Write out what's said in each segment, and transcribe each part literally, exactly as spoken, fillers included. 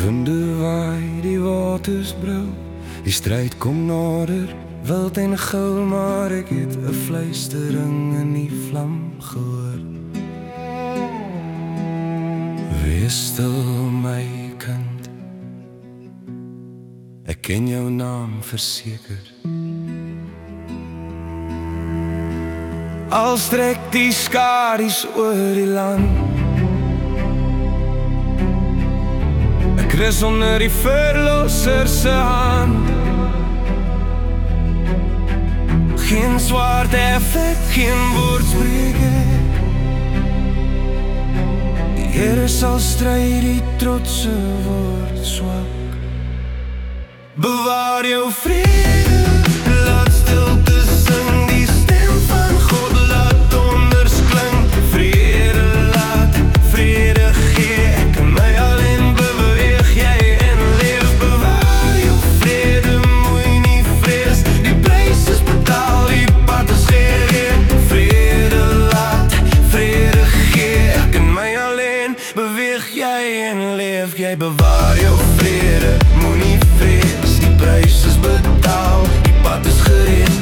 winde waai, die waters brul, die stryd kom nader, wild en gul, maar ek het 'n fluistering in die vlam gehoor. Wees stil my kind, ek ken jou naam verseker. Al strek die skaries oor die land, ek rus onder die verlosser se hand. Geen swart effek, geen woordspreuke, die Here sal stry, die trotse word swak. Bewaar jou vrede, laat stilte sing, die stem van God laat donders klink. Vrede laat, vrede gee, ek en my alleen beweeg jy en leef. Bewaar jou vrede, moei nie vrees, die prys is betaal, die pad is gereed. Vrede laat, vrede gee, ek en my alleen beweeg jy en leef. Jy bewaar jou vrede, moei nie vrees, die prys is betaal, die pad is gereed.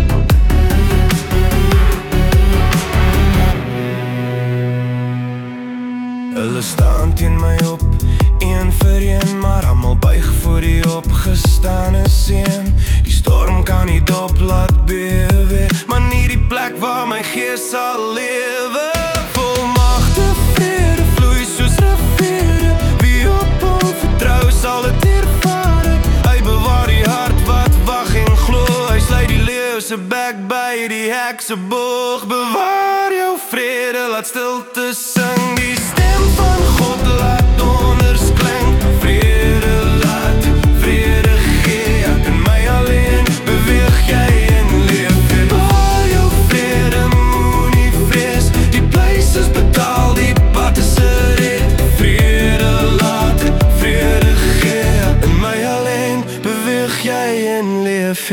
Hulle staan teen my op, een vir een, maar almal buig voor die opgestane seun. Die storm kan nie dop laat bewe, maar nie die plek waar my gees sal lewe. Volmagte vrede vloei soos riviere, wie op hom vertrou sal het ervare. Hy bewaar die hart wat wag en glo, hy sluit die leeu se bek by die hek se boog. Bewaar jou vrede, laat stilte sing, die stem van God laat donders klink. Vrede laat, vrede gee, ek en my alleen beweeg jy en leef. Bewaar jou vrede, moenie vrees, die prys is betaal, die pad is gereed. Vrede laat, vrede gee, ek en my alleen beweeg jy en leef.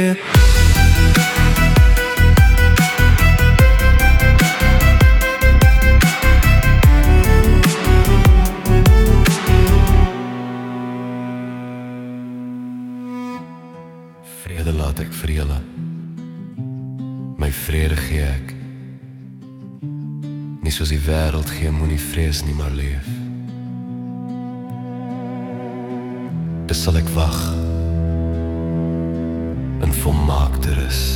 Vrede laat ek vir julle, my vrede gee ek. Nie soos die wêreld gee, moenie vrees nie, maar leef. Dis sal ek wag in volmaakte rus.